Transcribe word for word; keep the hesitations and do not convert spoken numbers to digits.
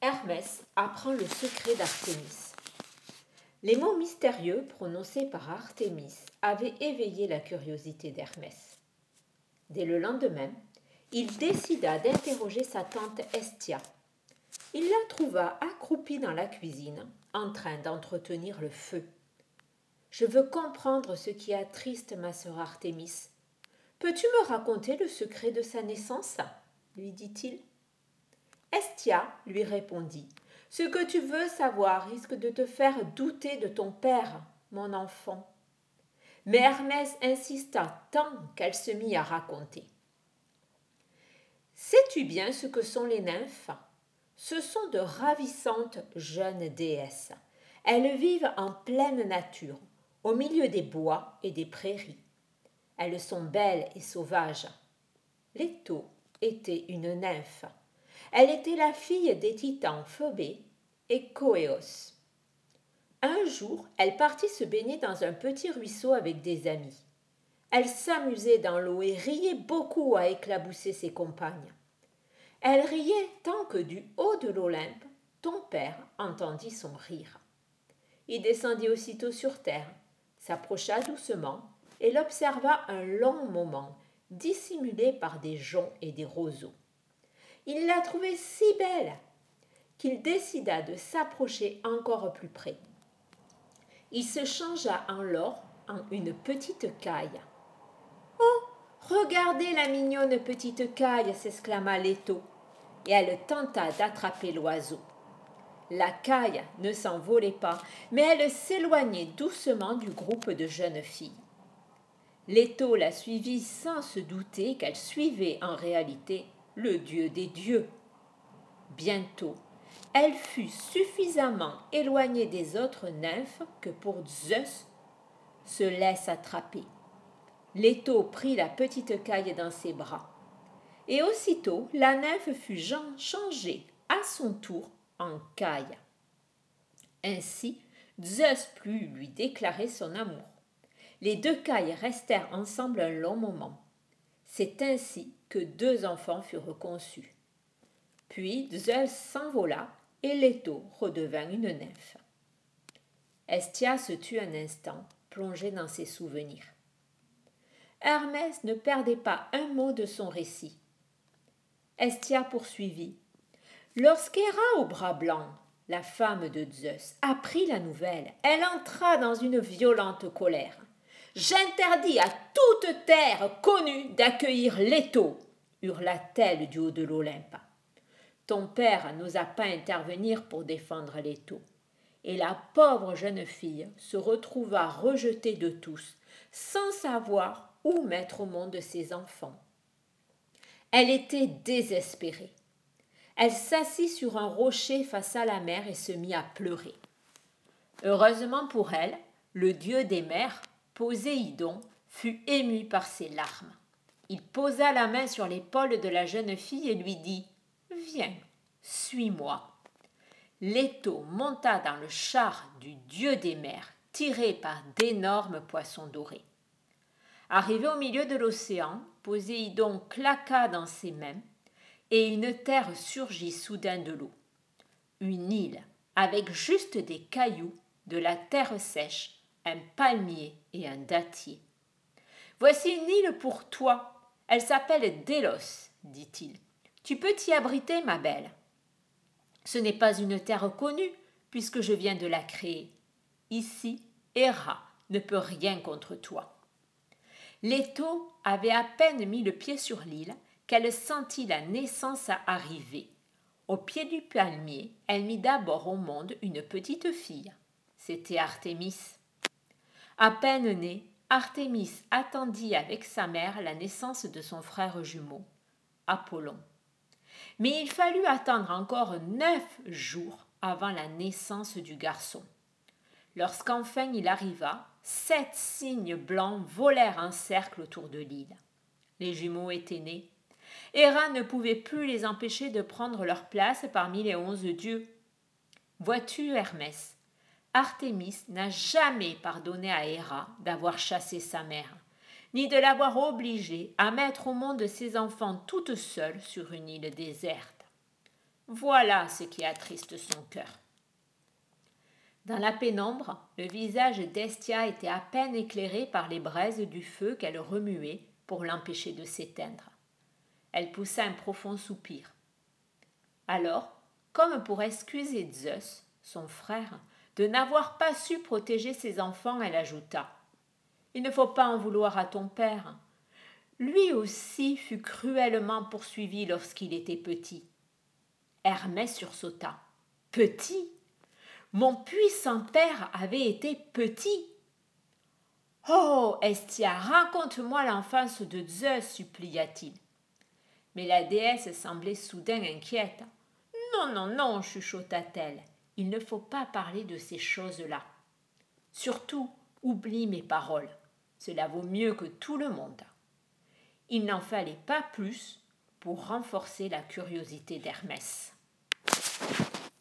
Hermès apprend le secret d'Artémis. Les mots mystérieux prononcés par Artémis avaient éveillé la curiosité d'Hermès. Dès le lendemain, il décida d'interroger sa tante Hestia. Il la trouva accroupie dans la cuisine, en train d'entretenir le feu. « Je veux comprendre ce qui attriste ma sœur Artémis. Peux-tu me raconter le secret de sa naissance ?» lui dit-il. Hestia lui répondit. « Ce que tu veux savoir risque de te faire douter de ton père, mon enfant. » Mais Hermès insista tant qu'elle se mit à raconter. « Sais-tu bien ce que sont les nymphes ? Ce sont de ravissantes jeunes déesses. Elles vivent en pleine nature, au milieu des bois et des prairies. Elles sont belles et sauvages. Leto était une nymphe. Elle était la fille des titans Phobé et Coéos. Un jour, elle partit se baigner dans un petit ruisseau avec des amis. Elle s'amusait dans l'eau et riait beaucoup à éclabousser ses compagnes. Elle riait tant que du haut de l'Olympe, ton père entendit son rire. Il descendit aussitôt sur terre, s'approcha doucement et l'observa un long moment, dissimulé par des joncs et des roseaux. Il la trouvait si belle qu'il décida de s'approcher encore plus près. Il se changea alors en une petite caille. « Oh, regardez la mignonne petite caille !» s'exclama Leto, et elle tenta d'attraper l'oiseau. La caille ne s'envolait pas, mais elle s'éloignait doucement du groupe de jeunes filles. Leto la suivit sans se douter qu'elle suivait en réalité le dieu des dieux. Bientôt, elle fut suffisamment éloignée des autres nymphes que pour Zeus se laisse attraper. Leto prit la petite caille dans ses bras. Et aussitôt, la nymphe fut changée à son tour en caille. Ainsi, Zeus put lui déclarer son amour. Les deux cailles restèrent ensemble un long moment. C'est ainsi que deux enfants furent conçus. Puis Zeus s'envola et Leto redevint une nymphe. Hestia se tut un instant, plongée dans ses souvenirs. Hermès ne perdait pas un mot de son récit. Hestia poursuivit. Lorsqu'Héra au bras blanc, la femme de Zeus, apprit la nouvelle, elle entra dans une violente colère. « J'interdis à toute terre connue d'accueillir Leto !» hurla-t-elle du haut de l'Olympe. Ton père n'osa pas intervenir pour défendre Leto, et la pauvre jeune fille se retrouva rejetée de tous, sans savoir où mettre au monde ses enfants. Elle était désespérée. Elle s'assit sur un rocher face à la mer et se mit à pleurer. Heureusement pour elle, le dieu des mers, Poséidon, fut ému par ses larmes. Il posa la main sur l'épaule de la jeune fille et lui dit « Viens, suis-moi ». Leto monta dans le char du dieu des mers, tiré par d'énormes poissons dorés. Arrivé au milieu de l'océan, Poséidon claqua dans ses mains et une terre surgit soudain de l'eau. Une île, avec juste des cailloux, de la terre sèche, un palmier et un dattier. « Voici une île pour toi. Elle s'appelle Délos, dit-il. Tu peux t'y abriter, ma belle. Ce n'est pas une terre connue, puisque je viens de la créer. Ici, Héra ne peut rien contre toi. » Leto avait à peine mis le pied sur l'île qu'elle sentit la naissance arriver. Au pied du palmier, elle mit d'abord au monde une petite fille. C'était Artémis. À peine née, Artémis attendit avec sa mère la naissance de son frère jumeau, Apollon. Mais il fallut attendre encore neuf jours avant la naissance du garçon. Lorsqu'enfin il arriva, sept cygnes blancs volèrent en cercle autour de l'île. Les jumeaux étaient nés. Héra ne pouvait plus les empêcher de prendre leur place parmi les onze dieux. Vois-tu, Hermès, Artémis n'a jamais pardonné à Héra d'avoir chassé sa mère, ni de l'avoir obligée à mettre au monde ses enfants toute seule sur une île déserte. Voilà ce qui attriste son cœur. Dans la pénombre, le visage d'Hestia était à peine éclairé par les braises du feu qu'elle remuait pour l'empêcher de s'éteindre. Elle poussa un profond soupir. Alors, comme pour excuser Zeus, son frère, de n'avoir pas su protéger ses enfants, elle ajouta « Il ne faut pas en vouloir à ton père. Lui aussi fut cruellement poursuivi lorsqu'il était petit. » Hermès sursauta. « Petit ? Mon puissant père avait été petit. »« Oh, Hestia, raconte-moi l'enfance de Zeus, supplia-t-il. » Mais la déesse semblait soudain inquiète. « Non, non, non, chuchota-t-elle, il ne faut pas parler de ces choses-là. Surtout, oublie mes paroles, cela vaut mieux que tout le monde. » Il n'en fallait pas plus pour renforcer la curiosité d'Hermès.